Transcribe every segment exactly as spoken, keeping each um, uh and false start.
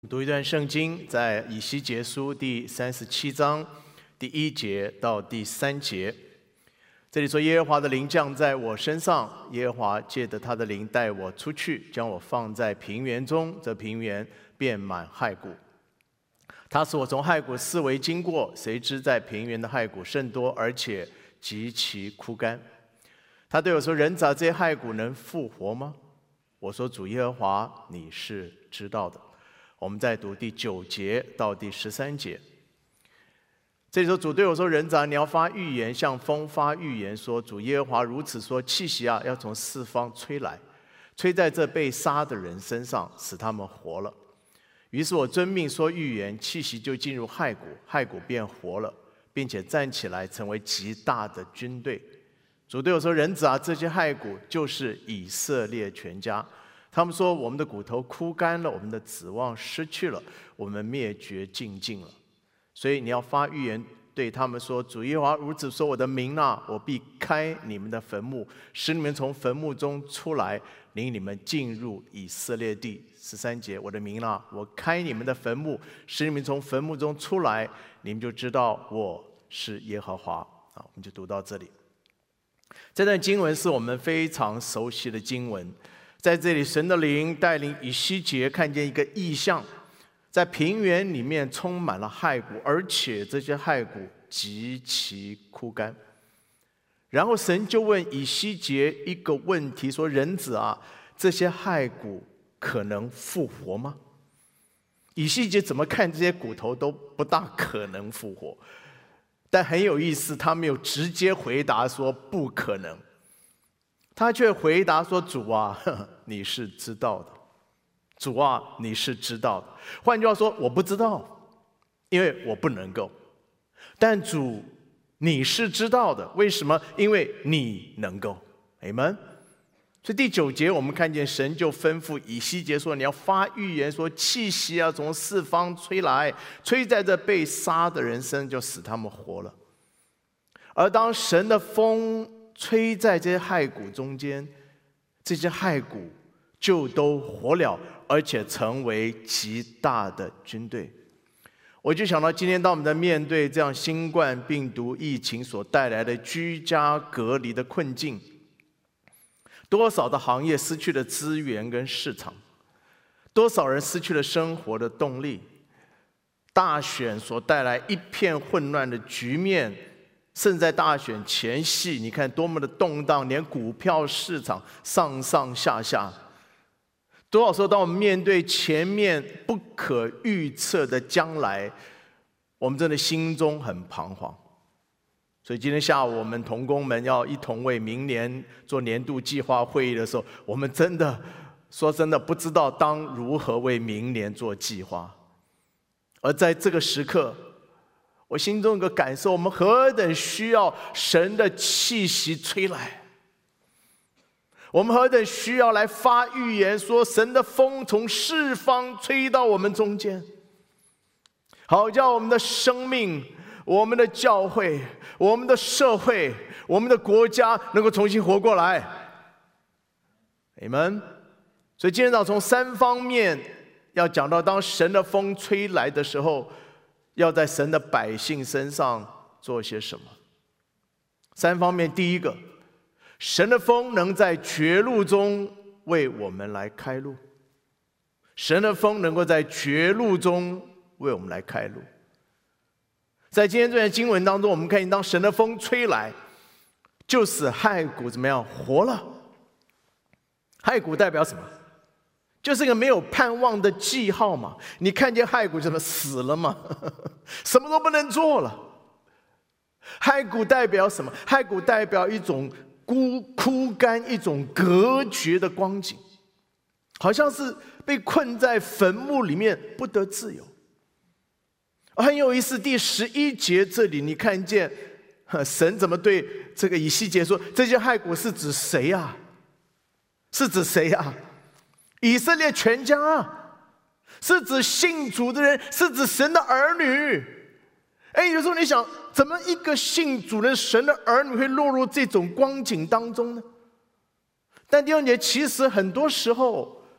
读一段圣经，在以西结书第三十七章第一节到第三节。这里说：耶和华的灵降在我身上，耶和华借着他的灵带我出去，将我放在平原中，这平原遍满骸骨。他使我从骸骨四围经过，谁知在平原的骸骨甚多，而且极其枯干。他对我说：人子啊，这些骸骨能复活吗？我说：主耶和华，你是知道的。我们再读第九节到第十三节。这里说：主对我说：人子啊，你要发预言，向风发预言，说：主耶和华如此说，气息啊，要从四方吹来，吹在这被杀的人身上，使他们活了。于是我遵命说预言，气息就进入骸骨，骸骨便活了，并且站起来，成为极大的军队。主对我说：人子啊，这些骸骨就是以色列全家。他们说：我们的骨头枯干了，我们的指望失去了，我们灭绝尽尽了。所以你要发预言对他们说：主耶和华如此说，我的民啊，我必开你们的坟墓，使你们从坟墓中出来，领你们进入以色列地。十三节，我的民啊，我开你们的坟墓，使你们从坟墓中出来，你们就知道我是耶和华。好，我们就读到这里。这段经文是我们非常熟悉的经文。在这里，神的灵带领以西结看见一个异象，在平原里面充满了骸骨，而且这些骸骨极其枯干。然后神就问以西结一个问题，说：人子啊，这些骸骨可能复活吗？以西结怎么看这些骨头都不大可能复活，但很有意思，他没有直接回答说不可能，他却回答说：主啊，你是知道的。主啊，你是知道的。换句话说，我不知道，因为我不能够。但主，你是知道的。为什么？因为你能够。Amen。所以第九节我们看见神就吩咐以西结说：你要发预言，说气息要从四方吹来，吹在这被杀的人身，就使他们活了。而当神的风吹在这些骸骨中间，这些骸骨就都活了，而且成为极大的军队。我就想到今天当我们在面对这样新冠病毒疫情所带来的居家隔离的困境，多少的行业失去了资源跟市场，多少人失去了生活的动力，大选所带来一片混乱的局面，甚至在大选前夕，你看多么的动荡，连股票市场上上下下。多少时候，当我们面对前面不可预测的将来，我们真的心中很彷徨。所以今天下午我们同工们要一同为明年做年度计划会议的时候，我们真的说真的不知道当如何为明年做计划。而在这个时刻，我心中有个感受，我们何等需要神的气息吹来，我们何等需要来发预言，说神的风从四方吹到我们中间，好叫我们的生命、我们的教会、我们的社会、我们的国家能够重新活过来。Amen。所以今天早上从三方面要讲到，当神的风吹来的时候，要在神的百姓身上做些什么。三方面，第一个，神的风能在绝路中为我们来开路。神的风能够在绝路中为我们来开路。在今天这段经文当中，我们看见当神的风吹来，就使骸骨怎么样活了。骸骨代表什么？就是一个没有盼望的记号嘛。你看见骸骨怎么死了吗？什么都不能做了。骸骨代表什么？骸骨代表一种枯枯干，一种隔绝的光景，好像是被困在坟墓里面不得自由。很有意思，第十一节这里你看见神怎么对这个以西结说：这些骸骨是指谁啊？是指谁啊？以色列全家啊，是指信主的人，是指神的儿女。哎，有时候你想，怎么一个信主的神的儿女会落入这种光景当中呢？但弟兄姐，其实很多时候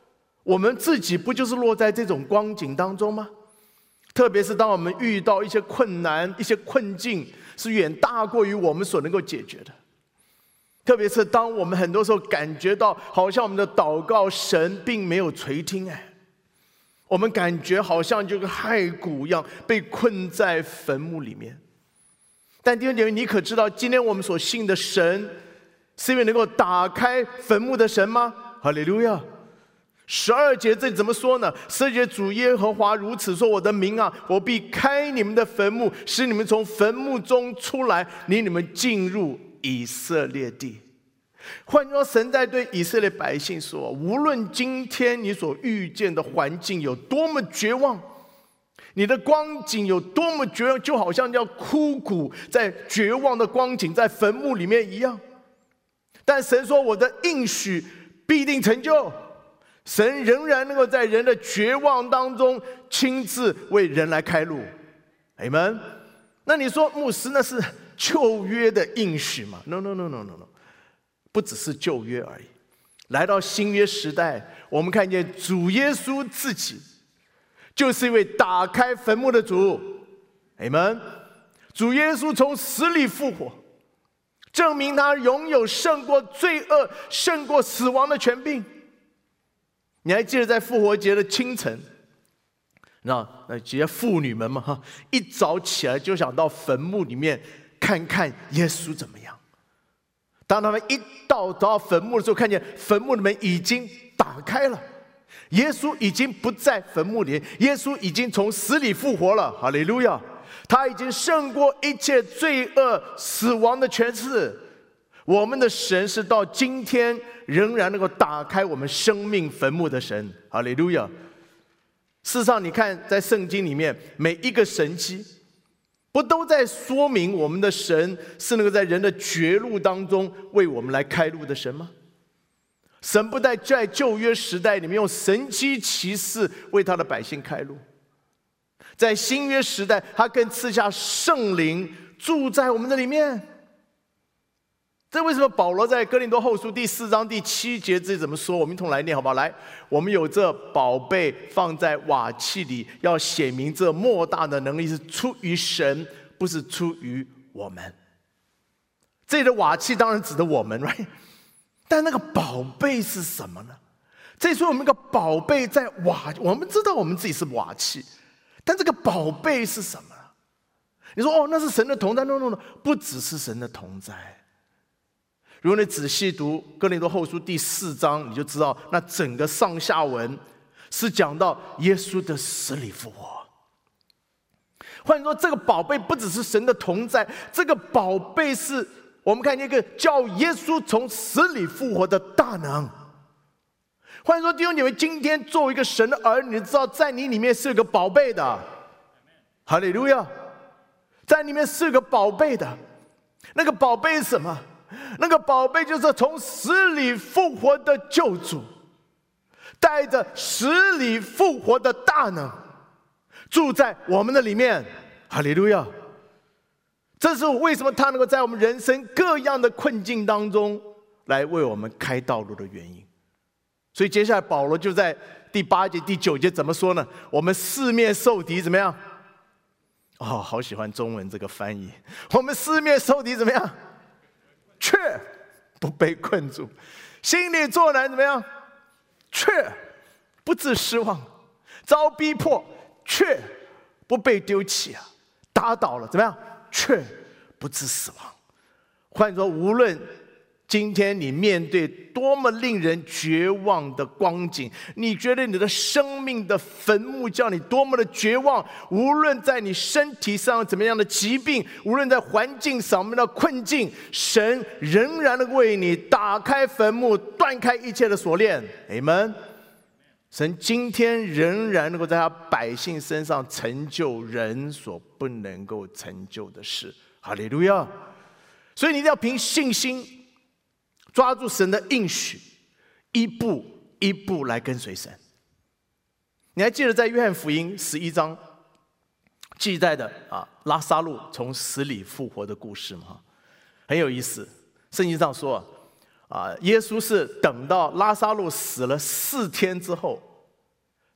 我们自己不就是落在这种光景当中吗？特别是当我们遇到一些困难、一些困境，是远大过于我们所能够解决的。特别是当我们很多时候感觉到，好像我们的祷告神并没有垂听，哎，我们感觉好像就跟骸骨一样，被困在坟墓里面。但弟兄姐妹，你可知道，今天我们所信的神，是因为能够打开坟墓的神吗？哈利路亚！十二节这里怎么说呢？十二节主耶和华如此说：我的民啊，我必开你们的坟墓，使你们从坟墓中出来，领你们进入以色列地。换句话说，神在对以色列百姓说，无论今天你所遇见的环境有多么绝望，你的光景有多么绝望，就好像要枯骨在绝望的光景在坟墓里面一样，但神说我的应许必定成就。神仍然能够在人的绝望当中亲自为人来开路。阿们。那你说牧师，那是旧约的应许吗？ No no no no no no， 不只是旧约而已。来到新约时代，我们看见主耶稣自己就是一位打开坟墓的主。阿们。主耶稣从死里复活，证明他拥有胜过罪恶、胜过死亡的权柄。你还记得在复活节的清晨，那那这些妇女们嘛，一早起来就想到坟墓里面看看耶稣怎么样。当他们一到到坟墓的时候，看见坟墓的门已经打开了，耶稣已经不在坟墓里，耶稣已经从死里复活了。哈利路亚！他已经胜过一切罪恶、死亡的权势。我们的神是到今天仍然能够打开我们生命坟墓的神。哈利路亚！事实上，你看在圣经里面每一个神迹，不都在说明我们的神是能够在人的绝路当中为我们来开路的神吗？神不但在旧约时代里面用神迹奇事为他的百姓开路，在新约时代他更赐下圣灵住在我们的里面。这为什么保罗在哥林多后书第四章第七节这里怎么说？我们一同来念好不好？来，我们有这宝贝放在瓦器里，要显明这莫大的能力是出于神，不是出于我们。这里的瓦器当然指的我们 right？ 但那个宝贝是什么呢？这里说我们一个宝贝在瓦，我们知道我们自己是瓦器，但这个宝贝是什么呢？你说哦，那是神的同在。 no no no， 不只是神的同在。如果你仔细读哥林多后书第四章，你就知道那整个上下文是讲到耶稣的死里复活。换言说，这个宝贝不只是神的同在，这个宝贝是我们看见一个叫耶稣从死里复活的大能。换言说，弟兄姐妹，今天作为一个神的儿女，你知道在你里面是有个宝贝的。哈利路亚！在里面是有个宝贝的。那个宝贝是什么？那个宝贝就是从死里复活的救主，带着死里复活的大能住在我们的里面。哈利路亚！这是为什么他能够在我们人生各样的困境当中来为我们开道路的原因。所以接下来保罗就在第八节第九节怎么说呢？我们四面受敌怎么样？哦，好喜欢中文这个翻译。我们四面受敌怎么样？却不被困住，心里作难怎么样？却不致失望，遭逼迫却不被丢弃啊！打倒了怎么样？却不致死亡。换言说，无论今天你面对多么令人绝望的光景，你觉得你的生命的坟墓叫你多么的绝望，无论在你身体上怎么样的疾病，无论在环境上面的困境，神仍然能为你打开坟墓，断开一切的锁链。阿们。神今天仍然能够在他百姓身上成就人所不能够成就的事。哈利路亚！所以你一定要凭信心抓住神的应许，一步一步来跟随神。你还记得在约翰福音十一章记载的啊拉撒路从死里复活的故事吗？很有意思。圣经上说啊，耶稣是等到拉撒路死了四天之后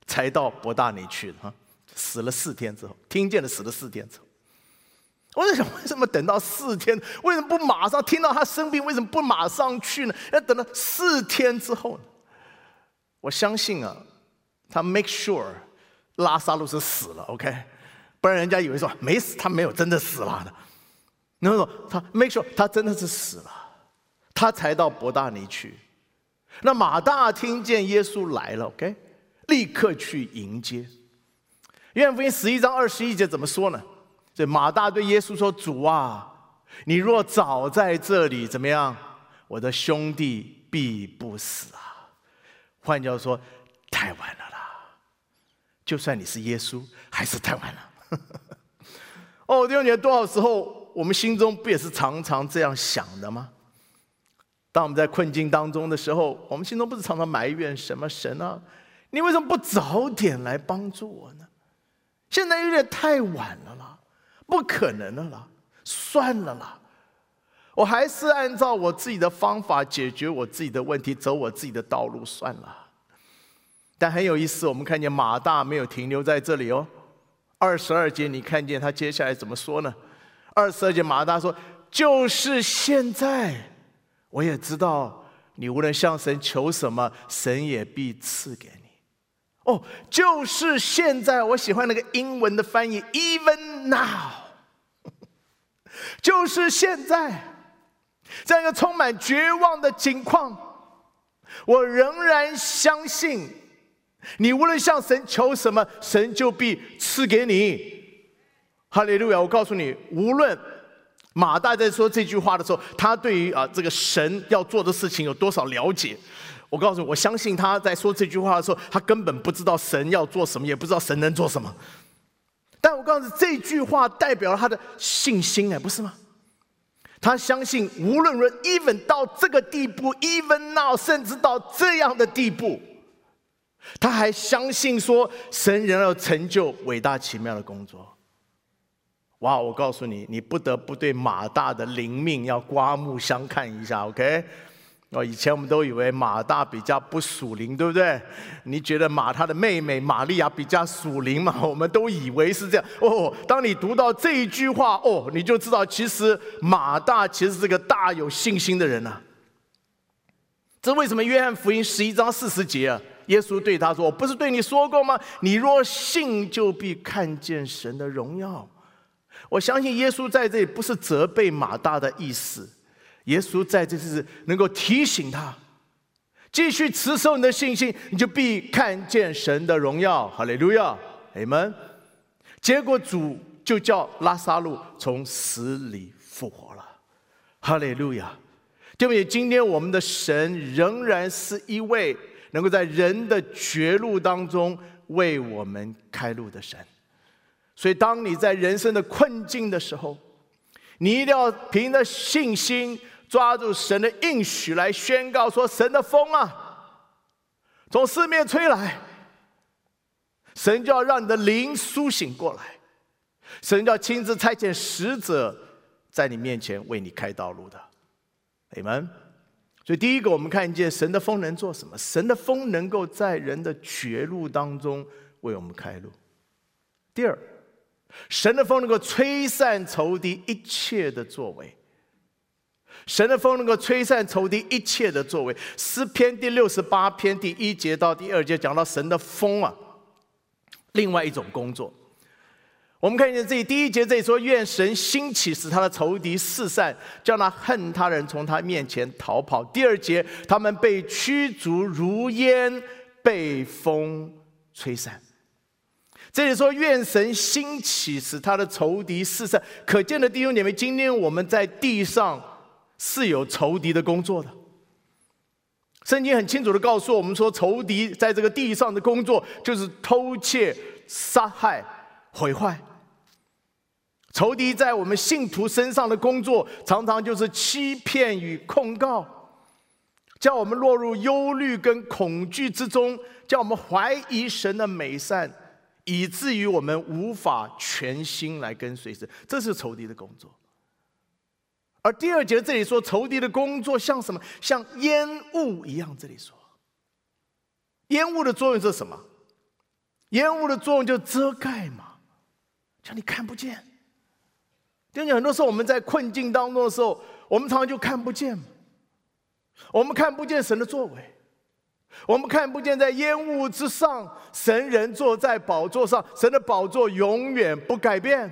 才到伯大尼去的，死了四天之后，听见了死了四天之后。我在想，为什么等到四天？为什么不马上听到他生病？为什么不马上去呢？要等到四天之后呢？我相信啊，他 make sure 拉撒路是死了 ，OK， 不然人家以为说没死，他没有真的死了的。然后他 make sure 他真的是死了，他才到伯大尼去。那马大听见耶稣来了 ，OK， 立刻去迎接。约翰福音十一章二十一节怎么说呢？所以马大对耶稣说：“主啊，你若早在这里，怎么样？我的兄弟必不死啊。”换句话说，太晚了啦！就算你是耶稣，还是太晚了。哦，弟兄姐妹，多少时候我们心中不也是常常这样想的吗？当我们在困境当中的时候，我们心中不是常常埋怨什么神啊？你为什么不早点来帮助我呢？现在有点太晚了啦。不可能了啦，算了啦，我还是按照我自己的方法解决我自己的问题，走我自己的道路算了。但很有意思，我们看见马大没有停留在这里哦。二十二节，你看见他接下来怎么说呢？二十二节，马大说：“就是现在，我也知道，你无论向神求什么，神也必赐给你。”哦，就是现在，我喜欢那个英文的翻译 ，even now， 就是现在，在一个充满绝望的境况，我仍然相信，你无论向神求什么，神就必赐给你。哈利路亚！我告诉你，无论马大在说这句话的时候，他对于啊这个神要做的事情有多少了解？我告诉你，我相信他在说这句话的时候，他根本不知道神要做什么，也不知道神能做什么。但我告诉你，这句话代表了他的信心，哎，不是吗？他相信，无论论 even 到这个地步 ，even now， 甚至到这样的地步，他还相信说，神仍要成就伟大奇妙的工作。哇！我告诉你，你不得不对马大的灵命要刮目相看一下 ，OK？哦，以前我们都以为马大比较不属灵，对不对？你觉得马他的妹妹玛利亚比较属灵嘛？我们都以为是这样。哦，当你读到这一句话，哦，你就知道其实马大其实是个大有信心的人啊。这为什么约翰福音十一章四十节啊？耶稣对他说：“我不是对你说过吗？你若信，就必看见神的荣耀。”我相信耶稣在这里不是责备马大的意思。耶稣在这是能够提醒他，继续持守你的信心，你就必看见神的荣耀。哈利路亚，阿们。结果主就叫拉撒路从死里复活了。哈利路亚。对不起，今天我们的神仍然是一位能够在人的绝路当中为我们开路的神。所以当你在人生的困境的时候，你一定要凭着信心抓住神的应许来宣告说：神的风啊，从四面吹来，神就要让你的灵苏醒过来，神就要亲自差遣使者在你面前为你开道路的。阿们。所以第一个，我们看见神的风能做什么？神的风能够在人的绝路当中为我们开路。第二，神的风能够吹散仇敌一切的作为。神的风能够吹散仇敌一切的作为。诗篇第六十八篇第一节到第二节讲到神的风啊，另外一种工作。我们看见这里第一节这里说：愿神兴起，使他的仇敌四散，叫那恨他人从他面前逃跑。第二节，他们被驱逐如烟，被风吹散。这里说愿神兴起，使他的仇敌四散。可见的弟兄姐妹，今天我们在地上是有仇敌的工作的。圣经很清楚的告诉我们说，仇敌在这个地上的工作就是偷窃、杀害、毁坏。仇敌在我们信徒身上的工作，常常就是欺骗与控告，叫我们落入忧虑跟恐惧之中，叫我们怀疑神的美善，以至于我们无法全心来跟随神。这是仇敌的工作。而第二节这里说，仇敌的工作像什么？像烟雾一样。这里说烟雾的作用是什么？ 烟雾的作用就遮盖嘛，叫你看不见。因为很多时候我们在困境当中的时候，我们常常就看不见嘛，我们看不见神的作为，我们看不见在烟雾之上，神人坐在宝座上，神的宝座永远不改变。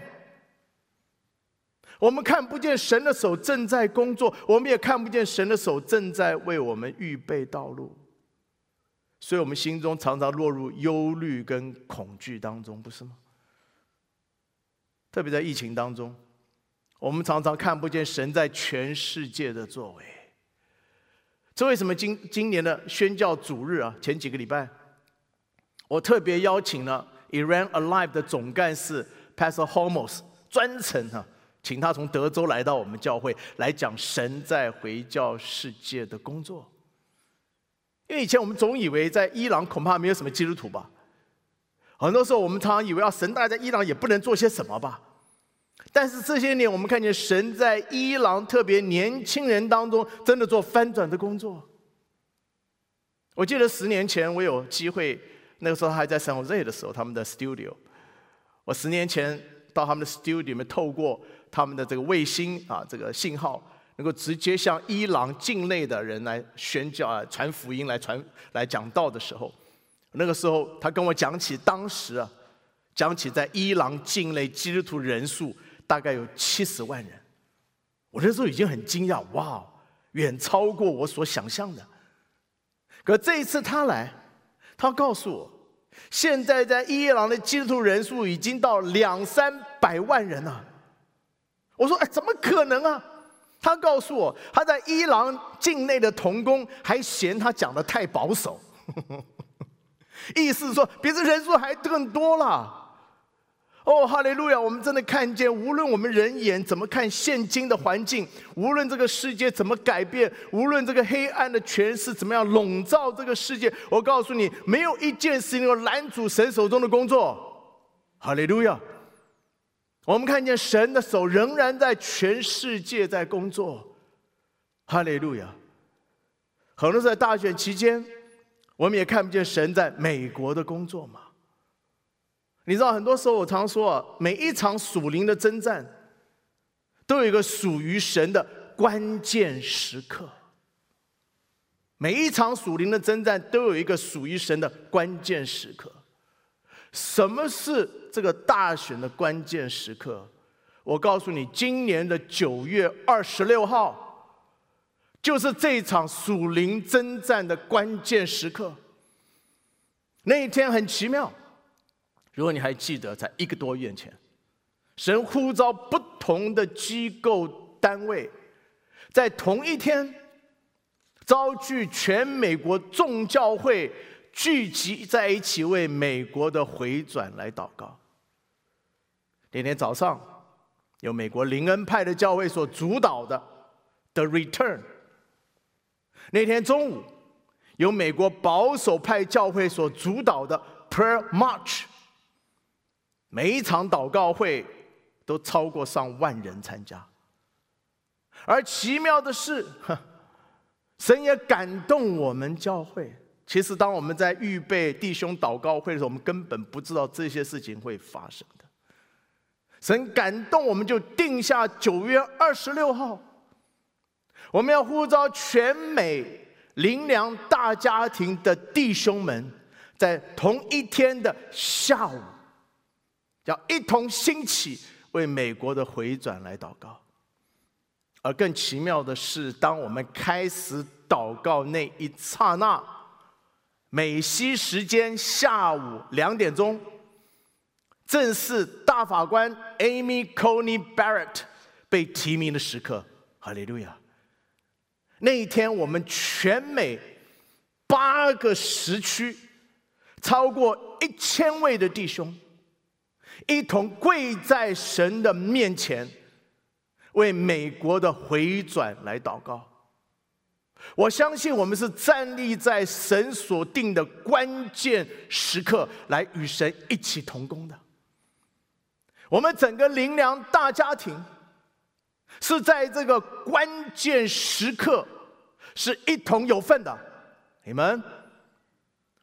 我们看不见神的手正在工作，我们也看不见神的手正在为我们预备道路，所以我们心中常常落入忧虑跟恐惧当中，不是吗？特别在疫情当中，我们常常看不见神在全世界的作为。这为什么今今年的宣教主日啊，前几个礼拜，我特别邀请了 Iran Alive 的总干事 Pastor Holmes 专程啊，请他从德州来到我们教会来讲神在回教世界的工作。因为以前我们总以为在伊朗恐怕没有什么基督徒吧，很多时候我们常常以为啊，神大概在伊朗也不能做些什么吧。但是这些年我们看见神在伊朗特别年轻人当中真的做翻转的工作。我记得十年前我有机会，那个时候还在 San Jose 的时候，他们的 studio， 我十年前到他们的 studio 里面，透过他们的这个卫星啊，这个信号能够直接向伊朗境内的人来宣教啊，传福音来传来讲道的时候，那个时候他跟我讲起当时啊，讲起在伊朗境内基督徒人数大概有七十万人，我那时候已经很惊讶，哇，远超过我所想象的。可这一次他来，他告诉我，现在在伊朗的基督徒人数已经到两三百万人了。我说，哎，怎么可能啊？他告诉我，他在伊朗境内的同工还嫌他讲得太保守，意思是说，比这人数还更多了。哦，哈利路亚！我们真的看见，无论我们人眼怎么看现今的环境，无论这个世界怎么改变，无论这个黑暗的权势怎么样笼罩这个世界，我告诉你，没有一件事情能够拦阻神手中的工作。哈利路亚！我们看见神的手仍然在全世界在工作。哈利路亚！很多在大选期间，我们也看不见神在美国的工作嘛。你知道，很多时候我常说啊，每一场属灵的征战，都有一个属于神的关键时刻。每一场属灵的征战都有一个属于神的关键时刻。什么是这个大选的关键时刻？我告诉你，今年的九月二十六号，就是这场属灵征战的关键时刻。那一天很奇妙。如果你还记得，在一个多月前，神呼召不同的机构单位，在同一天召集全美国众教会聚集在一起，为美国的回转来祷告。那天早上，由美国灵恩派的教会所主导的 The Return； 那天中午，由美国保守派教会所主导的 Prayer March。每一场祷告会都超过上万人参加，而奇妙的是，神也感动我们教会。其实，当我们在预备弟兄祷告会的时候，我们根本不知道这些事情会发生的。神感动我们，就定下九月二十六号，我们要呼召全美灵粮大家庭的弟兄们，在同一天的下午，要一同兴起，为美国的回转来祷告。而更奇妙的是，当我们开始祷告那一刹那，美西时间下午两点钟，正是大法官 Amy Coney Barrett 被提名的时刻。哈利路亚！那一天，我们全美八个时区，超过一千位的弟兄，一同跪在神的面前，为美国的回转来祷告。我相信我们是站立在神所定的关键时刻，来与神一起同工的。我们整个灵粮大家庭是在这个关键时刻是一同有份的。你们，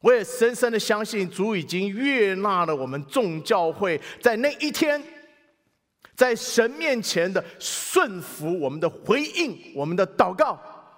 我也深深的相信，主已经悦纳了我们众教会在那一天，在神面前的顺服，我们的回应，我们的祷告。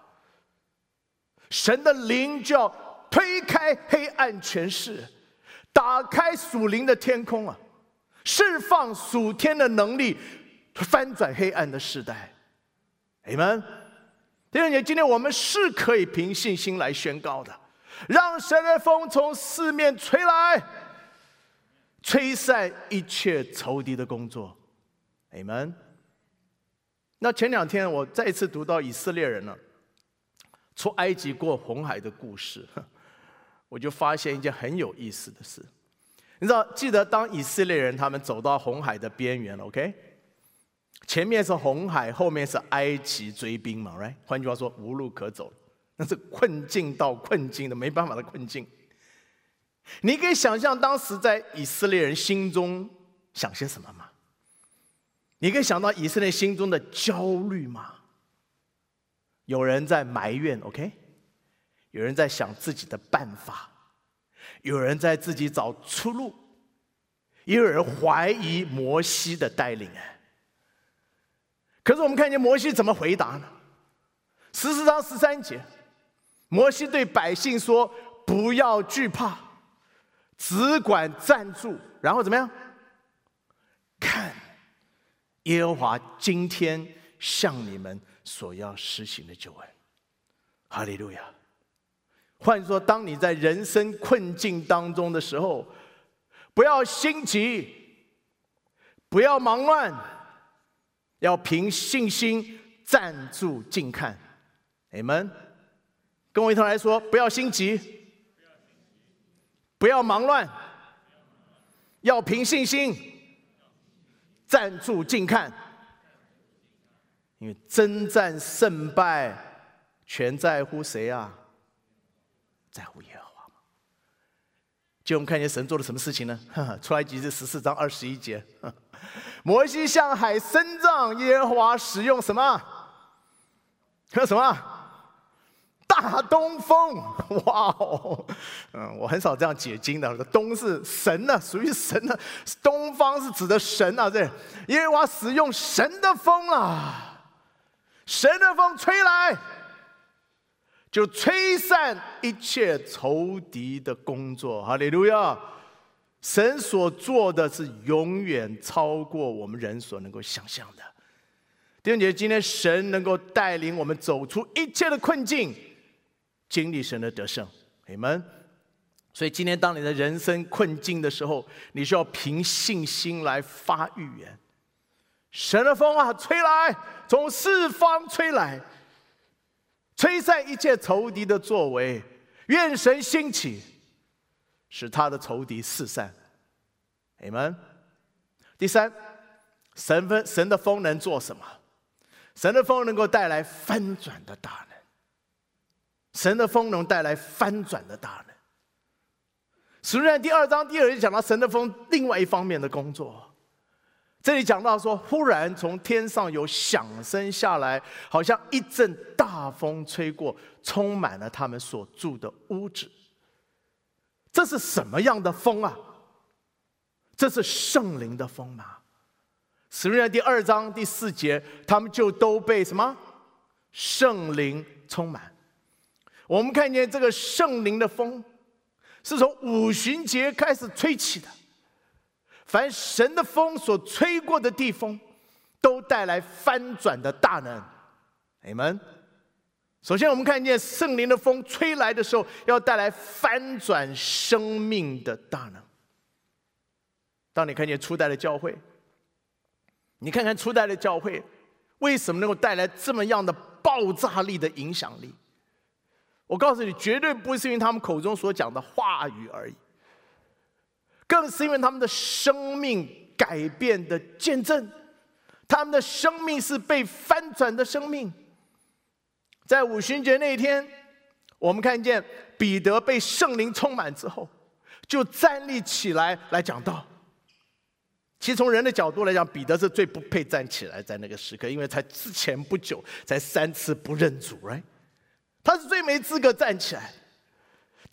神的灵就要推开黑暗权势，打开属灵的天空啊，释放属天的能力，翻转黑暗的时代。Amen。弟兄姐妹，今天我们是可以凭信心来宣告的，让神的风从四面吹来，吹散一切仇敌的工作。Amen。那前两天我再一次读到以色列人了出埃及过红海的故事，我就发现一件很有意思的事。你知道，记得当以色列人他们走到红海的边缘 ，OK， 前面是红海，后面是埃及追兵嘛 ，right？ 换句话说，无路可走，那是困境到困境的没办法的困境。你可以想象当时在以色列人心中想些什么吗？你可以想到以色列心中的焦虑吗？有人在埋怨 ，OK， 有人在想自己的办法，有人在自己找出路，也有人怀疑摩西的带领。可是我们看见摩西怎么回答呢？十四章十三节，摩西对百姓说：“不要惧怕，只管站住，然后怎么样？看，耶和华今天向你们所要施行的救恩。”哈利路亚！换句话说，当你在人生困境当中的时候，不要心急，不要忙乱，要凭信心站住静看。Amen。跟我一同来说，不要心急，不要忙乱，要凭信心站住静看。因为征战胜败全在乎谁啊？在乎耶和华嘛。就我们看见神做了什么事情呢？出埃及记十四章二十一节，摩西向海伸杖，耶和华使用什么？用什么？大东风！哇哦，嗯，我很少这样解经的。东是神呢、啊，属于神呢、啊；东方是指的神啊，这耶和华使用神的风啊，神的风吹来，就吹散一切仇敌的工作。哈利路亚！神所做的是永远超过我们人所能够想象的。弟兄姐妹，今天神能够带领我们走出一切的困境，经历神的得胜。Amen。所以今天当你的人生困境的时候，你需要凭信心来发预言。神的风啊，吹来，从四方吹来，吹散一切仇敌的作为，愿神兴起，使他的仇敌四散。Amen。第三，神分神的风能做什么？神的风能够带来翻转的大能。神的风能带来翻转的大能。使徒行传第二章第二节讲到神的风另外一方面的工作。这里讲到说，忽然从天上有响声下来，好像一阵大风吹过，充满了他们所住的屋子。这是什么样的风啊？这是圣灵的风吗？使徒行传第二章第四节，他们就都被什么？圣灵充满。我们看见这个圣灵的风是从五旬节开始吹起的。凡神的风所吹过的地风，都带来翻转的大能。Amen。首先我们看见圣灵的风吹来的时候，要带来翻转生命的大能。当你看见初代的教会，你看看初代的教会为什么能够带来这么样的爆炸力的影响力？我告诉你，绝对不是因为他们口中所讲的话语而已，更是因为他们的生命改变的见证。他们的生命是被翻转的生命。在五旬节那一天，我们看见彼得被圣灵充满之后，就站立起来来讲道。其实从人的角度来讲，彼得是最不配站起来在那个时刻，因为才之前不久才三次不认主， right？ 他是最没资格站起来。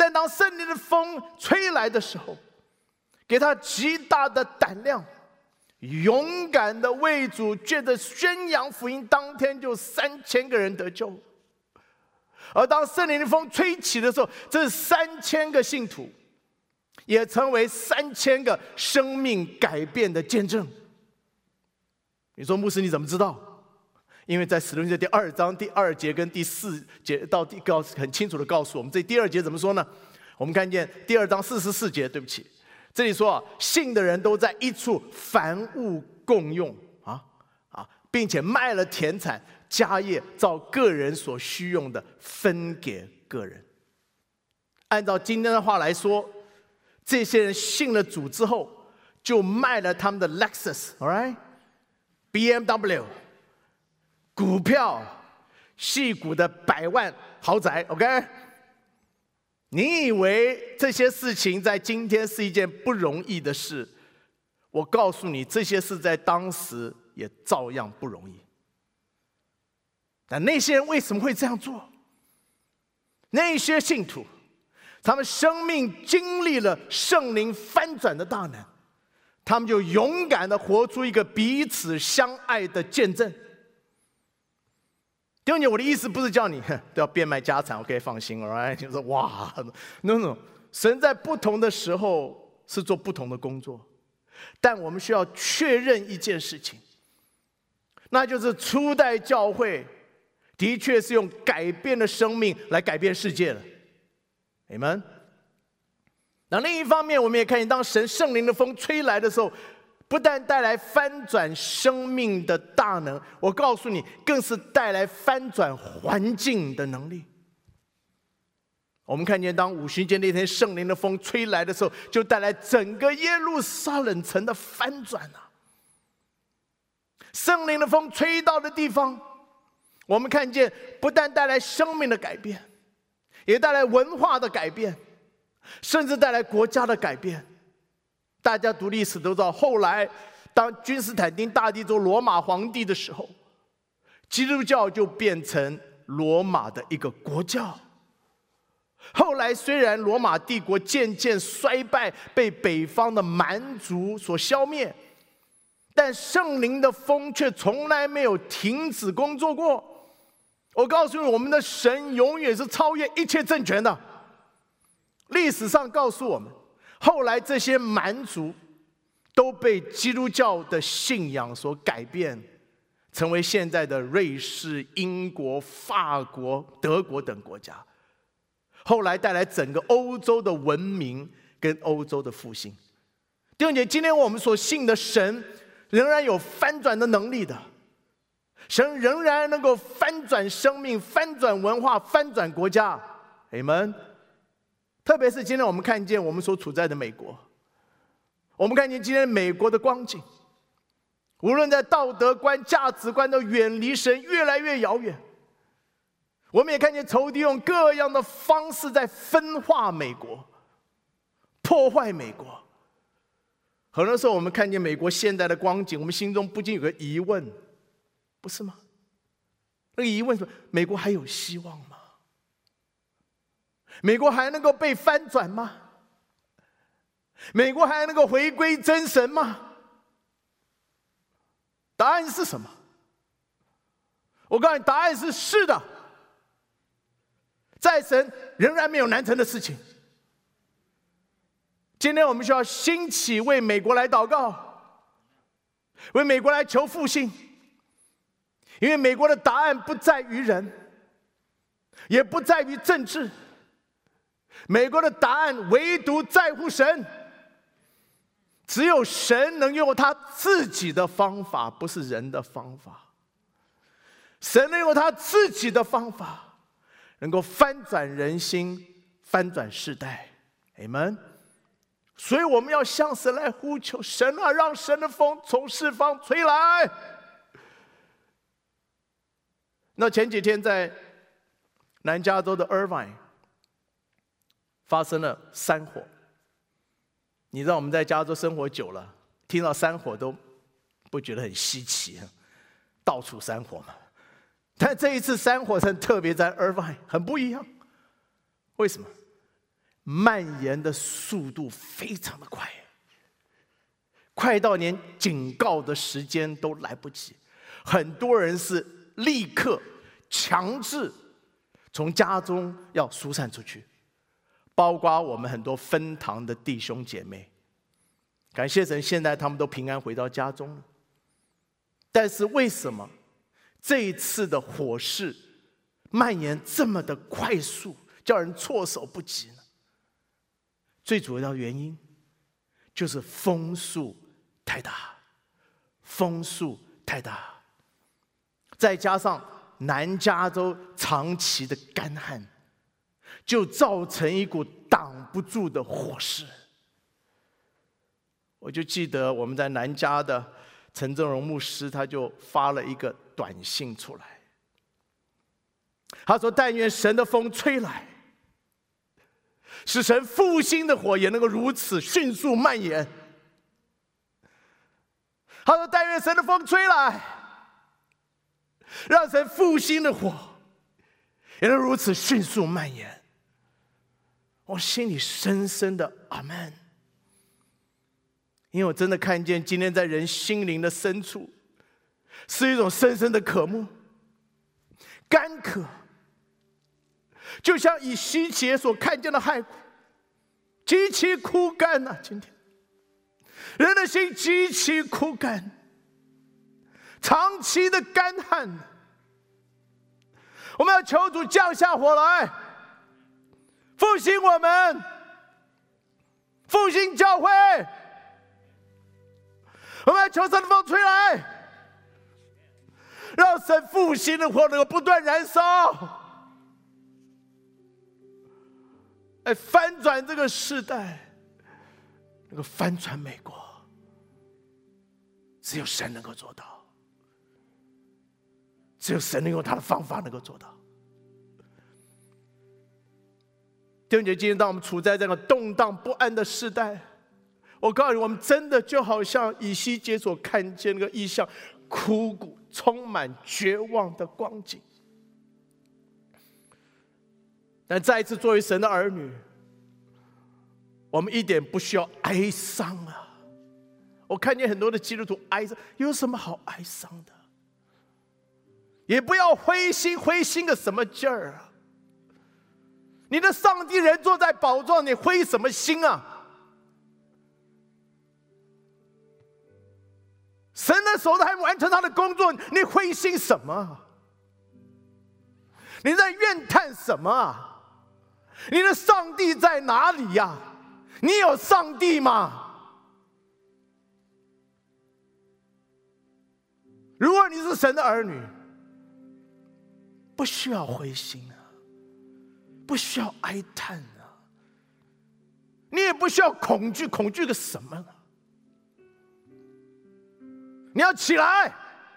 但当圣灵的风吹来的时候，给他极大的胆量，勇敢的为主借着宣扬福音，当天就三千个人得救。而当圣灵的风吹起的时候，这三千个信徒也成为三千个生命改变的见证。你说牧师你怎么知道？因为在使徒行传第二章第二节跟第四节到第告很清楚的告诉我们，这第二节怎么说呢？我们看见第二章四十四节，对不起，这里说啊，信的人都在一处凡物共用啊啊，并且卖了田产家业，照个人所需用的分给个人。按照今天的话来说，这些人信了主之后，就卖了他们的 Lexus， all right，B M W。股票，矽谷的百万豪宅 ，OK？ 你以为这些事情在今天是一件不容易的事？我告诉你，这些事在当时也照样不容易。但那些人为什么会这样做？那些信徒，他们生命经历了圣灵翻转的大能，他们就勇敢地活出一个彼此相爱的见证。弟兄姐，我的意思不是叫你都要变卖家产 ，OK， 放心 ，alright？ 你说哇 ，no no， 神在不同的时候是做不同的工作，但我们需要确认一件事情，那就是初代教会的确是用改变的生命来改变世界的 ，amen。那另一方面，我们也看见，当神圣灵的风吹来的时候，不但带来翻转生命的大能，我告诉你，更是带来翻转环境的能力。我们看见，当五旬节那天圣灵的风吹来的时候，就带来整个耶路撒冷城的翻转啊！圣灵的风吹到的地方，我们看见不但带来生命的改变，也带来文化的改变，甚至带来国家的改变。大家读历史都知道，后来当君士坦丁大帝做罗马皇帝的时候，基督教就变成罗马的一个国教。后来虽然罗马帝国渐渐衰败，被北方的蛮族所消灭，但圣灵的风却从来没有停止工作过。我告诉你，我们的神永远是超越一切政权的。历史上告诉我们，后来这些蛮族都被基督教的信仰所改变，成为现在的瑞士、英国、法国、德国等国家。后来带来整个欧洲的文明跟欧洲的复兴。弟兄姐，今天我们所信的神仍然有翻转的能力的，神仍然能够翻转生命、翻转文化、翻转国家。Amen。特别是今天我们看见我们所处在的美国，我们看见今天美国的光景，无论在道德观、价值观都远离神，越来越遥远。我们也看见仇敌用各样的方式在分化美国，破坏美国。很多时候我们看见美国现在的光景，我们心中不禁有个疑问，不是吗？那个疑问是：美国还有希望吗？美国还能够被翻转吗？美国还能够回归真神吗？答案是什么？我告诉你，答案是是的。在神仍然没有难成的事情。今天我们需要兴起为美国来祷告，为美国来求复兴，因为美国的答案不在于人，也不在于政治，美国的答案唯独在乎神。只有神能用他自己的方法，不是人的方法。神能用他自己的方法，能够翻转人心，翻转世代。Amen。所以我们要向神来呼求，神啊，让神的风从四方吹来。那前几天在南加州的 Irvine 发生了山火。你知道我们在加州生活久了，听到山火都不觉得很稀奇，到处山火嘛。但这一次山火很特别，在 Irvine 很不一样。为什么？ 蔓延的速度非常的快，快到连警告的时间都来不及。很多人是立刻强制从家中要疏散出去，包括我们很多分堂的弟兄姐妹。感谢神，现在他们都平安回到家中了。但是为什么这一次的火势蔓延这么的快速，叫人措手不及呢？最主要的原因就是风速太大，风速太大，再加上南加州长期的干旱，就造成一股挡不住的火势。我就记得我们在南加的陈正荣牧师，他就发了一个短信出来，他说：但愿神的风吹来，使神复兴的火也能够如此迅速蔓延。他说：但愿神的风吹来，让神复兴的火也能如此迅速蔓延。我心里深深的阿们，因为我真的看见今天在人心灵的深处是一种深深的渴慕、干渴，就像以西结所看见的骸骨极其枯干啊！今天人的心极其枯干，长期的干旱，我们要求主降下火来，复兴我们，复兴教会。我们要求神的风吹来，让神复兴的火能够不断燃烧，来翻转这个时代，能够翻转美国。只有神能够做到，只有神能用他的方法能够做到。弟兄姐妹，今天当我们处在这个动荡不安的时代，我告诉你，我们真的就好像以西结所看见那个异象，枯骨充满绝望的光景。但再一次作为神的儿女，我们一点不需要哀伤啊！我看见很多的基督徒哀伤，有什么好哀伤的？也不要灰心，灰心个什么劲儿啊！你的上帝人坐在宝座，你灰什么心啊？神的手还完成他的工作，你灰心什么？你在怨叹什么啊？你的上帝在哪里呀？你有上帝吗？如果你是神的儿女，不需要灰心啊，不需要哀叹啊，你也不需要恐惧，恐惧个什么呢？你要起来，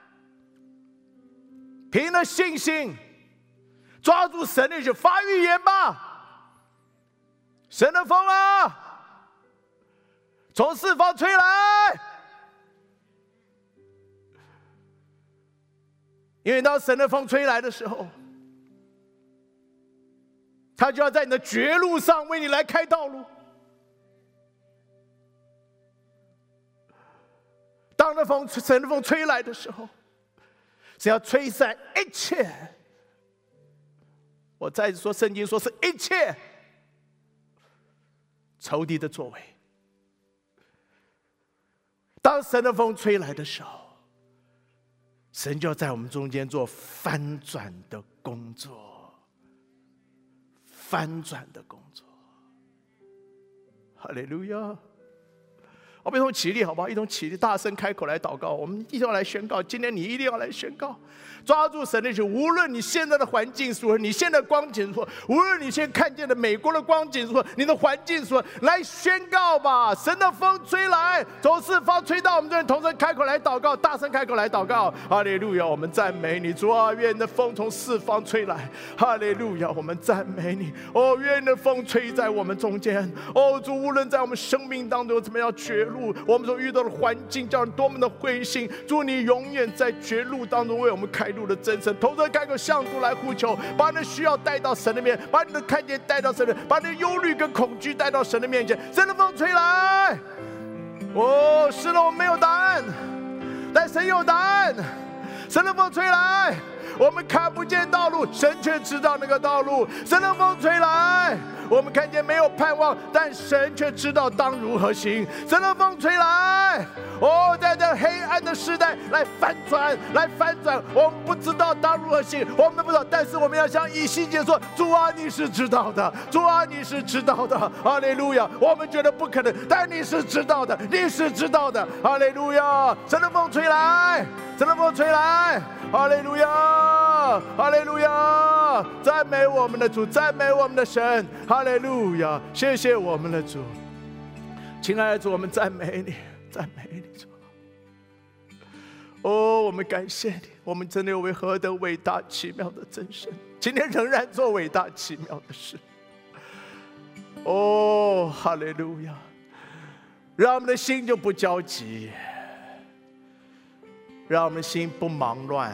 凭着信心抓住神的手，发预言吧！神的风啊，从四方吹来！因为当神的风吹来的时候，他就要在你的绝路上为你来开道路。当那风神的风吹来的时候，是要吹散一切。我再次说，圣经说是一切仇敌的作为。当神的风吹来的时候，神就要在我们中间做翻转的工作，翻转的工作。哈利路亚！我们一同起立，好不好？一同起立，大声开口来祷告。我们一定要来宣告，今天你一定要来宣告，抓住神的手。无论你现在的环境如何，你现在的光景如何，无论你现在看见的美国的光景如何，你的环境如何，来宣告吧！神的风吹来，从四方吹到我们这里，同声开口来祷告，大声开口来祷告。哈利路亚！我们赞美你，主啊！愿的风从四方吹来。哈利路亚！我们赞美你。哦，愿的风吹在我们中间。哦，主，无论在我们生命当中有怎么样绝路， 路，我们所遇到的环境叫人多么的灰心。主，你永远在绝路当中为我们开路的真神，同时开口向主来呼求，把你的需要带到神的面，把你的看见带到神的，把你的忧虑跟恐惧带到神的面前。神的风吹来，哦，是的，我们没有答案，但神有答案。神的风吹来，我们看不见道路，神却知道那个道路。神的风吹来，我们看见没有盼望，但神却知道当如何行。神的风吹来，哦，在这黑暗的时代来翻转，来翻转。我们不知道当如何行，我们不知道，但是我们要向以西结说：主啊，你是知道的，主啊，你是知道的。哈利路亚！我们觉得不可能，但你是知道的，你是知道的。哈利路亚！神的风吹来，神的风吹来，哈利路亚，哈利路亚！赞美我们的主，赞美我们的神，哈利路亚！谢谢我们的主，亲爱的主，我们赞美你，赞美你，主。哦，我们感谢你，我们真的有位何等伟大奇妙的真神，今天仍然做伟大奇妙的事。哦，哈利路亚！让我们的心就不焦急，让我们的心不忙乱，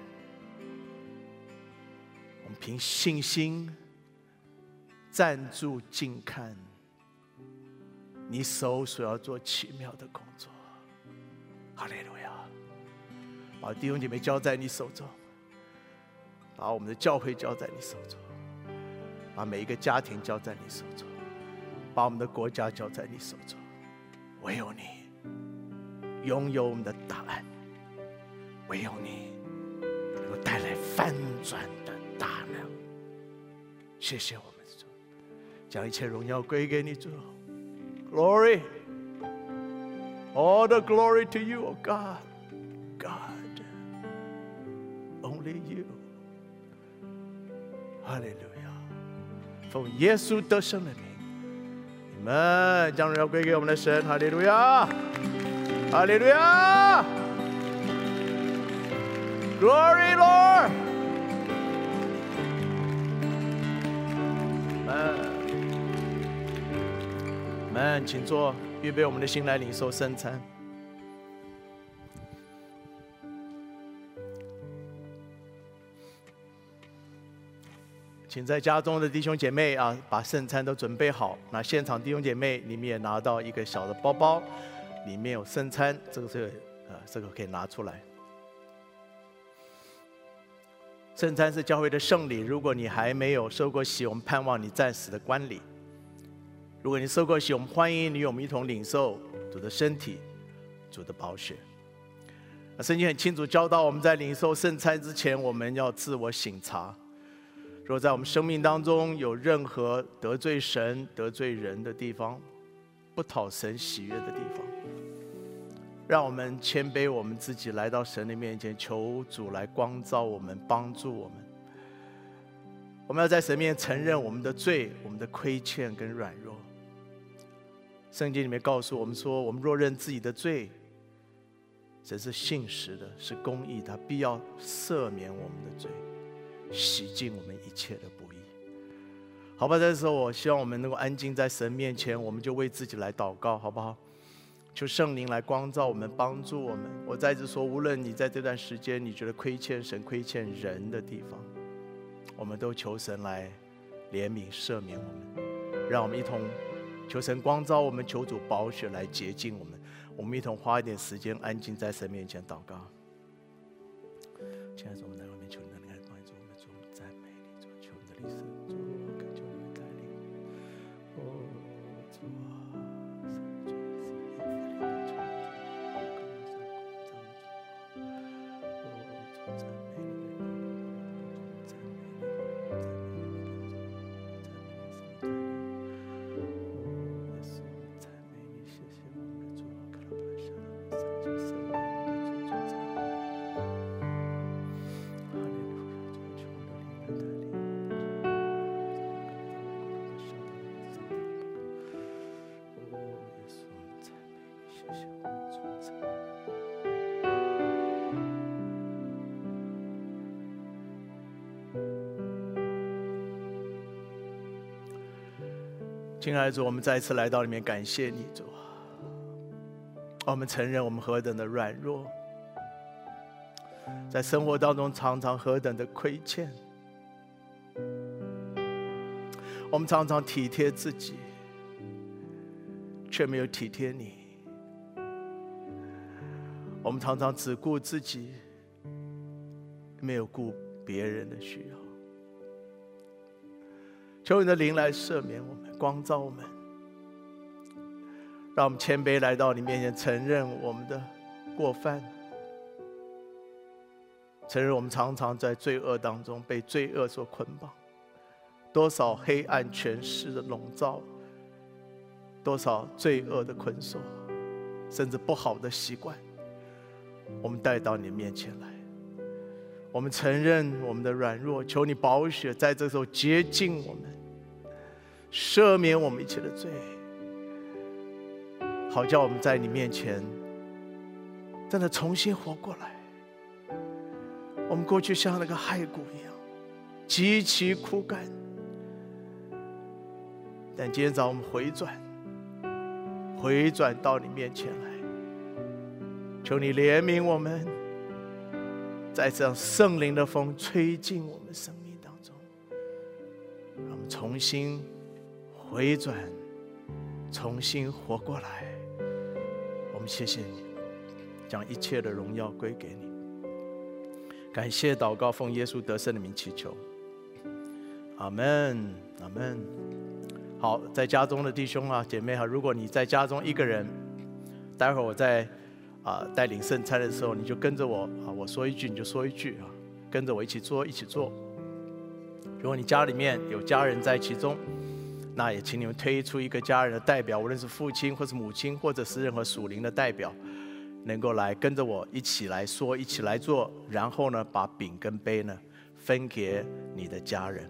我们凭信心站住静看你手所要做奇妙的工作。哈利路亚！把弟兄姐妹交在你手中，把我们的教会交在你手中，把每一个家庭交在你手中，把我们的国家交在你手中。唯有你拥有我们的答案，唯有你能够带来翻转的大能。谢谢我们的主，将一切荣耀归给你主。Glory, all the glory to you, O God, God, only you. 哈利路亚！奉耶稣得胜的名，你们将荣耀归给我们的神。哈利路亚！哈利路亚！ Glory, Lord! 我们请坐，预备我们的心来领受圣餐。请在家中的弟兄姐妹啊，把圣餐都准备好。那现场弟兄姐妹，你们也拿到一个小的包包，里面有圣餐，这个是呃，这个可以拿出来。圣餐是教会的圣礼，如果你还没有受过洗，我们盼望你暂时的观礼。如果你受过洗，我们欢迎你与我们一同领受主的身体、主的宝血。圣经很清楚教导我们在领受圣餐之前，我们要自我省察。若在我们生命当中有任何得罪神、得罪人的地方，不讨神喜悦的地方，让我们谦卑我们自己，来到神的面前，求主来光照我们，帮助我们。我们要在神面前承认我们的罪、我们的亏欠跟软弱。圣经里面告诉我们说，我们若认自己的罪，神是信实的，是公义的，他必要赦免我们的罪，洗净我们一切的不义。好吧，在这时候我希望我们能够安静在神面前，我们就为自己来祷告，好不好？求圣灵来光照我们，帮助我们。我再次说，无论你在这段时间你觉得亏欠神、亏欠人的地方，我们都求神来怜悯赦免我们，让我们一同求神光照我们，求主宝血来洁净我们。我们一同花一点时间安静在神面前祷告。亲爱的主，我们在外面求你的灵来帮助我们，主，我们赞美你，主，求你的灵使主，恳求你的带领。哦，主啊，赞美你，赞美你，赞美你，赞美你。亲爱的主，我们再一次来到里面，感谢你主， 我们承认我们何等的软弱，在生活当中常常何等的亏欠，我们常常体贴自己，却没有体贴你。我们常常只顾自己，没有顾别人的需要。求你的灵来赦免我们，光照我们，让我们谦卑来到你面前，承认我们的过犯，承认我们常常在罪恶当中被罪恶所捆绑，多少黑暗权势的笼罩，多少罪恶的捆锁，甚至不好的习惯，我们带到你面前来。我们承认我们的软弱，求你宝血在这时候洁净我们，赦免我们一切的罪，好叫我们在你面前真的重新活过来。我们过去像那个骸骨一样极其枯干，但今天早上我们回转回转到你面前来，求你怜悯我们，在这样圣灵的风吹进我们生命当中，让我们重新回转，重新活过来。我们谢谢你，将一切的荣耀归给你。感谢祷告，奉耶稣得胜的名祈求，阿们，阿们。好，在家中的弟兄啊姐妹啊，如果你在家中一个人，待会儿我在啊带领圣餐的时候，你就跟着我啊，我说一句你就说一句啊，跟着我一起做，一起做。如果你家里面有家人在其中，那也请你们推出一个家人的代表，无论是父亲或是母亲，或者是任何属灵的代表，能够来跟着我一起来说，一起来做，然后呢，把饼跟杯呢分给你的家人。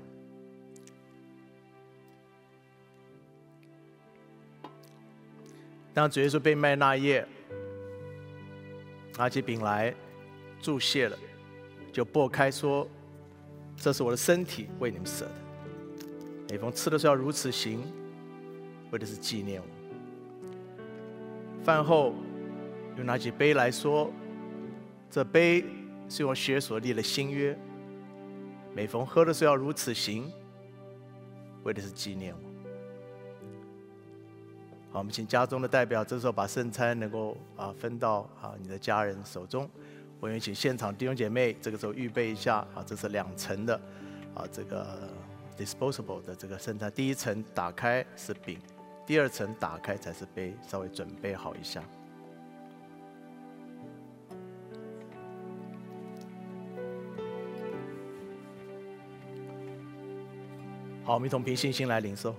当主耶稣被卖那夜，拿起饼来祝谢了，就擘开说：“这是我的身体，为你们舍的。每逢吃的时候要如此行，为的是纪念我。”饭后又拿起杯来说：“这杯是用血所立的新约，每逢喝的时候要如此行，为的是纪念我。”好，我们请家中的代表这时候把圣餐能够啊分到啊你的家人手中。我也请现场弟兄姐妹这个时候预备一下啊，这是两层的啊这个 disposable 的这个圣餐，第一层打开是饼，第二层打开才是杯，稍微准备好一下。好，我们一同凭信心来领受。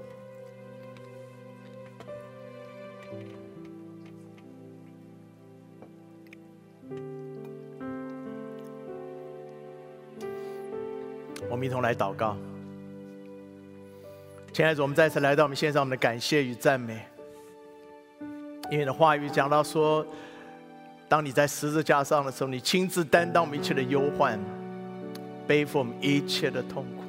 我们一同来祷告。亲爱的主，我们再次来到我们献上我们的感谢与赞美，因为你的话语讲到说，当你在十字架上的时候，你亲自担当我们一切的忧患，背负我们一切的痛苦，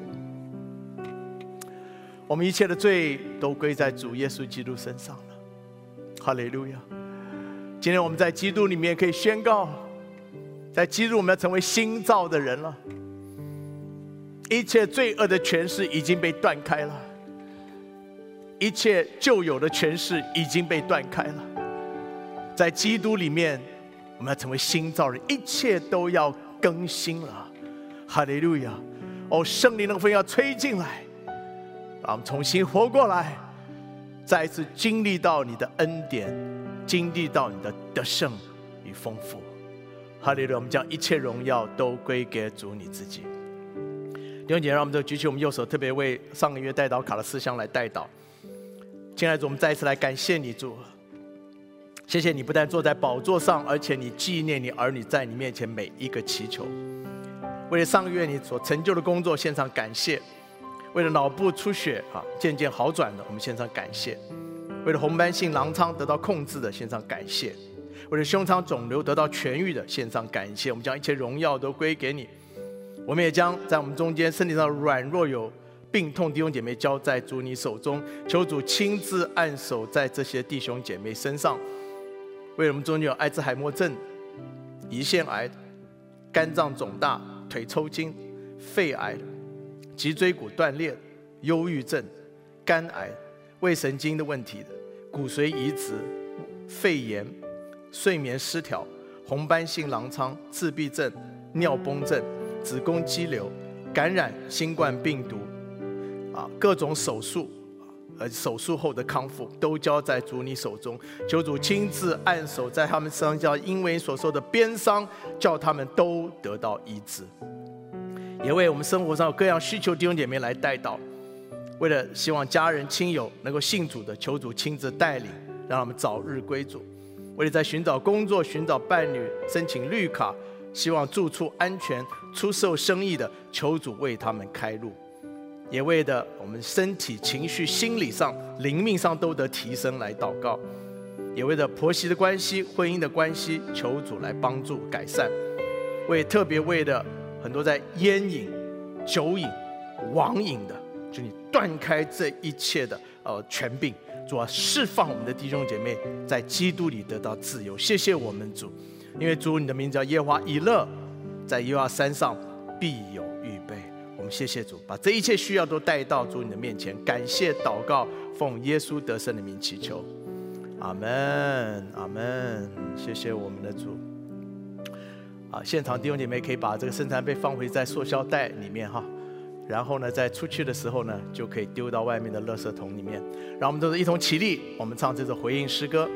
我们一切的罪都归在主耶稣基督身上了。哈利路亚！今天我们在基督里面可以宣告，在基督我们要成为新造的人了，一切罪恶的权势已经被断开了，一切旧有的权势已经被断开了。在基督里面我们要成为新造人，一切都要更新了。哈利路亚！哦，圣灵的风要吹进来，让我们重新活过来，再一次经历到你的恩典，经历到你的得胜与丰富。哈利路亚！我们将一切荣耀都归给主你自己。弟兄姐妹，让我们就举起我们右手，特别为上个月代祷卡的思想来代祷。亲爱的主，我们再一次来感谢你，主，谢谢你不但坐在宝座上，而且你纪念你儿女在你面前每一个祈求。为了上个月你所成就的工作献上感谢，为了脑部出血啊渐渐好转的，我们献上感谢，为了红斑性狼疮得到控制的献上感谢，为了胸腔肿瘤得到痊愈的献上感谢。我们将一切荣耀都归给你。我们也将在我们中间身体上软弱有病痛弟兄姐妹交在主你手中，求主亲自按手在这些弟兄姐妹身上， 为我们中间有艾滋海默症、胰腺癌、肝脏肿大、腿抽筋、肺癌、脊椎骨断裂、忧郁症、肝癌、胃神经的问题的、骨髓移植、肺炎、睡眠失调、红斑性狼疮、自闭症、尿崩症、子宫肌瘤、感染新冠病毒啊，各种手术，呃，手术后的康复都交在主你手中。求主亲自按手在他们身上，因为所受的鞭伤，叫他们都得到医治。也为我们生活上有各样需求弟兄姐妹来代祷，为了希望家人亲友能够信主的，求主亲自带领，让他们早日归主。为了在寻找工作、寻找伴侣、申请绿卡，希望住处安全、出售生意的，求主为他们开路。也为了我们身体、情绪、心理上、灵命上都得提升来祷告。也为了婆媳的关系、婚姻的关系，求主来帮助改善。为特别为了很多在烟瘾、酒瘾、网瘾的，就你断开这一切的呃权柄，主啊，释放我们的弟兄姐妹在基督里得到自由。谢谢我们主，因为主你的名叫耶和华以勒，在耶和华山上必有预备。我们谢谢主，把这一切需要都带到主你的面前，感谢祷告，奉耶稣得胜的名祈求，阿们，阿们。谢谢我们的主。啊，现场弟兄姐妹可以把这个生产杯放回在塑胶袋里面哈，然后呢，在出去的时候呢，就可以丢到外面的垃圾桶里面。让我们都是一同起立，我们唱这首回应诗歌。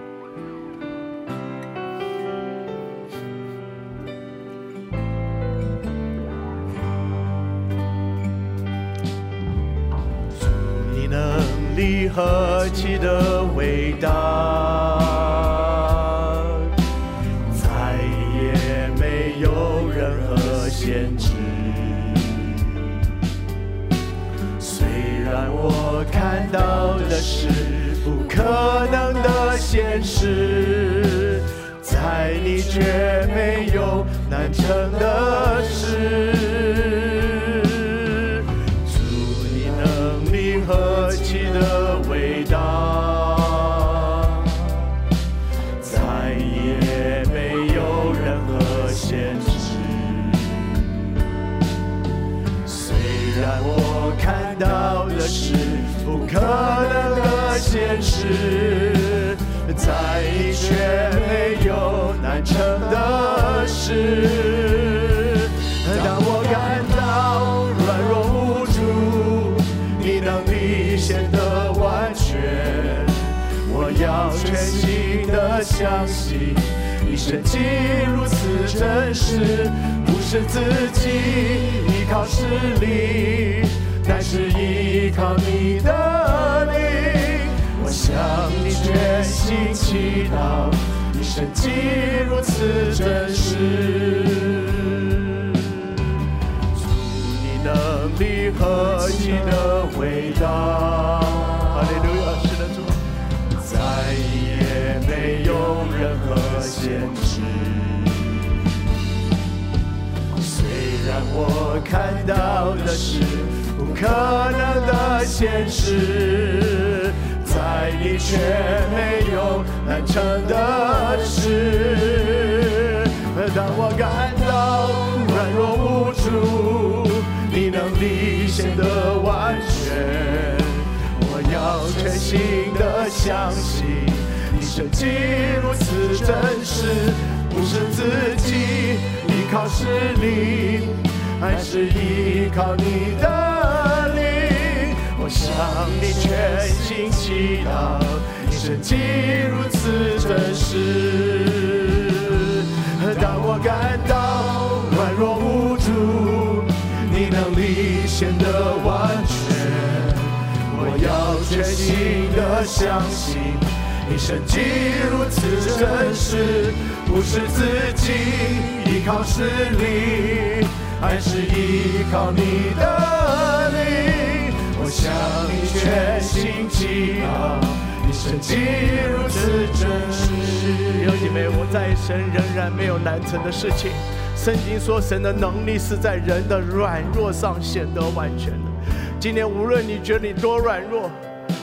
你何其的伟大，再也没有任何限制。虽然我看到的是不可能的现实，在你却没有难成的事。何其的伟大，再也没有任何限制。虽然我看到的是不可能的现实，在你却没有难成的事。当我感到软弱无助，你能力显得完全，我要全心的相信你神迹如此真实，不是自己依靠实力，乃是依靠你的灵。我向你全心祈祷，你神迹如此真实，能力何其的伟大，哈利路亚！是的，主，再也没有任何限制。虽然我看到的是不可能的现实，在你却没有难成的事。当我感到软弱无助，你能力显得完全，我要全心的相信你神迹如此真实，不是自己依靠实力，还是依靠你的灵。我向你全心祈祷，你神迹如此真实。当我感到软弱无助，你能力显得完全，我要全心的相信你神迹如此真实，不是自己依靠实力，还是依靠你的灵。我向你全心祈祷，你神迹如此真实。弟兄姐妹，我在神仍然没有难成的事情。圣经说，神的能力是在人的软弱上显得完全的。今天无论你觉得你多软弱，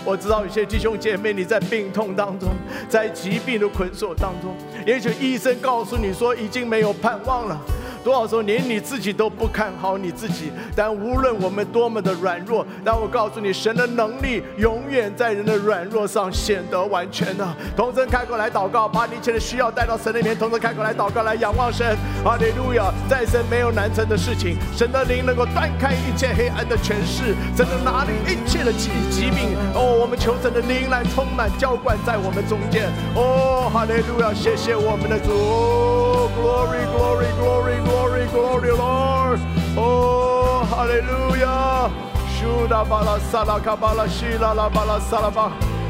我知道有些弟兄姐妹你在病痛当中，在疾病的捆锁当中，也许医生告诉你说已经没有盼望了。多少时候连你自己都不看好你自己，但无论我们多么的软弱，但我告诉你，神的能力永远在人的软弱上显得完全的。同声开口来祷告，把你以前的需要带到神那边，同声开口来祷告，来仰望神。哈利路亚！在神没有难成的事情，神的灵能够断开一切黑暗的权势，神能拿领一切的疾疾病。哦，我们求神的灵来充满浇灌在我们中间。哦，哈利路亚！谢谢我们的主。哦 ，Glory Glory Glory Glory Glory Lord。哦，哈利路亚！舒拉巴拉萨拉卡巴拉西拉拉巴拉萨拉巴。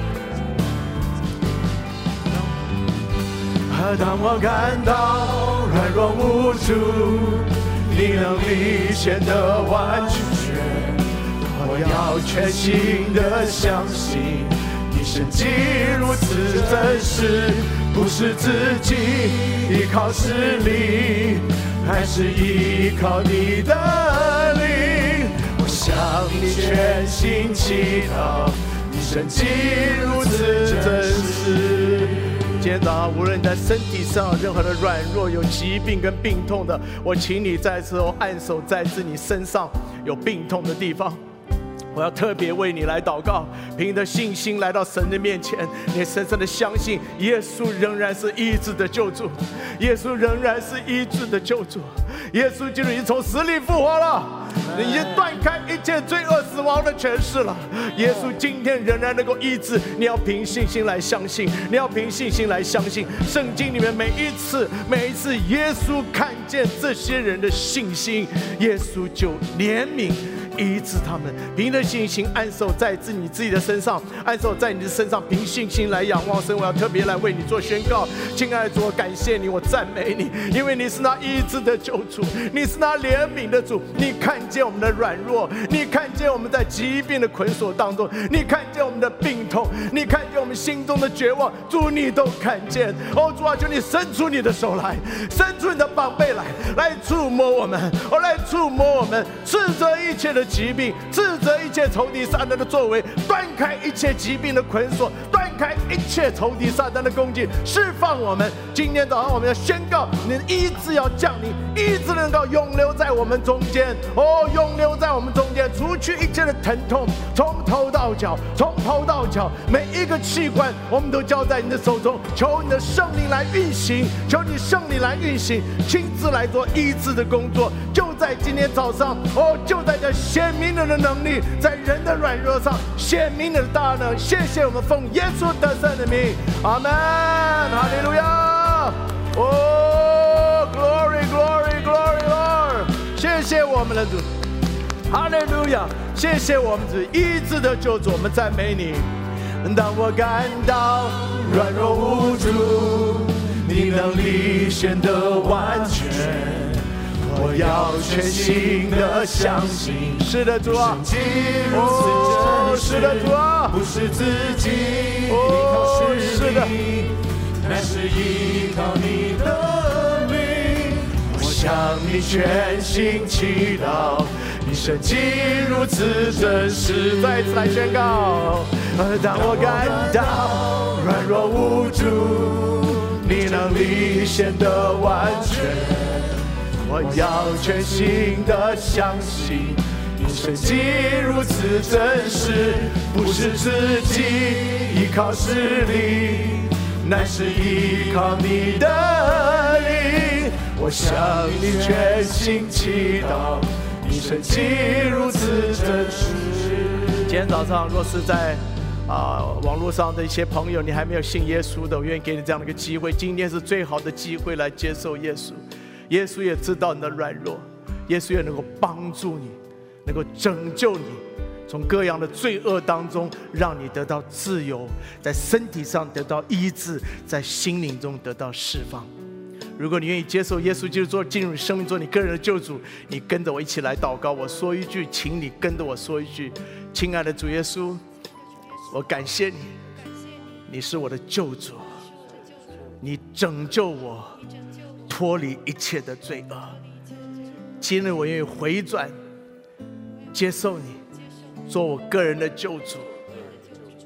当我感到软弱无助，你能力显得完全，我要全心的相信，你神迹如此真实，不是自己依靠实力，还是依靠你的灵。我向你全心祈祷，你神迹如此真实。今天早上，无论你在身体上有任何的软弱、有疾病跟病痛的，我请你在此后按手在自你身上有病痛的地方。我要特别为你来祷告，凭着信心来到神的面前，你深深的相信耶稣仍然是医治的救主，耶稣仍然是医治的救主，耶稣基督已经从死里复活了，已经断开一切罪恶死亡的权势了。耶稣今天仍然能够医治，你要凭信心来相信，你要凭信心来相信。圣经里面每一次每一次耶稣看见这些人的信心，耶稣就怜悯医治他们。凭着信心按手在自你自己的身上，按手在你的身上，凭信心来仰望神。我要特别来为你做宣告，亲爱的主，我感谢你，我赞美你，因为你是那医治的救主，你是那怜悯的主。你看见我们的软弱，你看见我们在疾病的捆锁当中，你看见我们的病痛，你看见我们心中的绝望，主你都看见。哦，主啊，求你伸出你的手来，伸出你的宝贝来，来触摸我们，哦，来触摸我们，斥责一切的疾病，斥责一切仇敌撒旦的作为，断开一切疾病的捆锁，断开一切仇敌撒旦的攻击，释放我们。今天早上我们要宣告，你的医治要降临，医治能够永留在我们中间，哦，永留在我们中间，除去一切的疼痛，从头到脚，从头到脚，每一个器官我们都交在你的手中。求你的圣灵来运行，求你圣灵来运行，亲自来做医治的工作。就在今天早上，哦，就在这显明了的能力，在人的软弱上显明了的大能。谢谢我们奉耶稣得胜的名，阿门，哈利路亚。哦 ，Glory Glory Glory Lord， 谢谢我们的主，哈利路亚，谢谢我们主医治的救主，我们赞美你。当我感到软弱无助，你能力显得完全，我要全心的相信。是的，主啊，哦，是的，主啊，不是自己依靠实力，乃是依靠你的灵。我向你全心祈祷，你神迹如此真实。再次来宣告，当我感到软弱无助，你能力显得完全，我要全心的相信，你神迹如此真实，不是自己依靠实力，乃是依靠你的灵。我向你全心祈祷，你神迹如此真实。今天早上若是在啊、呃，网络上的一些朋友，你还没有信耶稣的，我愿意给你这样的一个机会。今天是最好的机会来接受耶稣。耶稣也知道你的软弱，耶稣也能够帮助你，能够拯救你，从各样的罪恶当中，让你得到自由，在身体上得到医治，在心灵中得到释放。如果你愿意接受耶稣基督做进入你生命做你个人的救主，你跟着我一起来祷告。我说一句，请你跟着我说一句：亲爱的主耶稣，我感谢你，你是我的救主，你拯救我脱离一切的罪恶。今日我愿意回转，接受你做我个人的救主，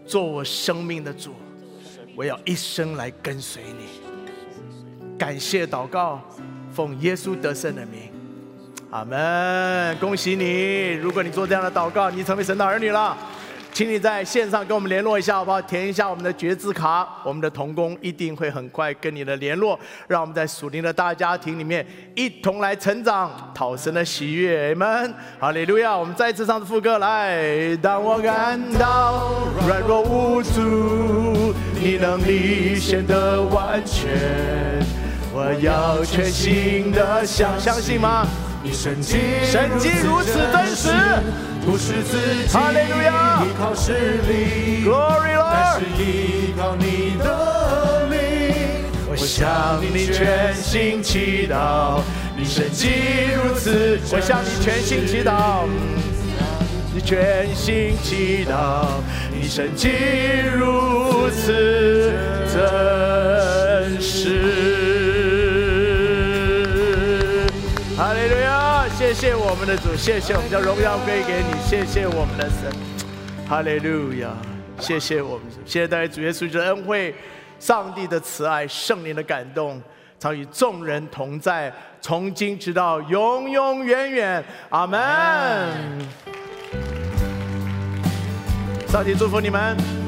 做我生命的主，我要一生来跟随你。感谢祷告，奉耶稣得胜的名，阿们。恭喜你，如果你做这样的祷告，你成为神的儿女了。请你在线上跟我们联络一下好不好？填一下我们的觉知卡，我们的同工一定会很快跟你的联络，让我们在属灵的大家庭里面一同来成长，讨神的喜悦。阿们，哈利路亚！我们再次唱副歌来。当我感到软弱无助，你能力显得完全，我要全心的相相信吗？ 你神迹神迹如此真实， 不是自己哈利路亚依靠势力 Glory Lord， 但是依靠你的灵。 我向你全心祈祷，你神迹如此，我向你全心祈祷，你全心祈祷，你神迹如此真实。哈利路亚！谢谢我们的主，谢谢我们将荣耀归给你，谢谢我们的神。哈利路亚！谢谢我们，谢谢大家主耶稣基督的恩惠，上帝的慈爱，圣灵的感动，常与众人同在，从今直到永永远远。阿们。上帝祝福你们。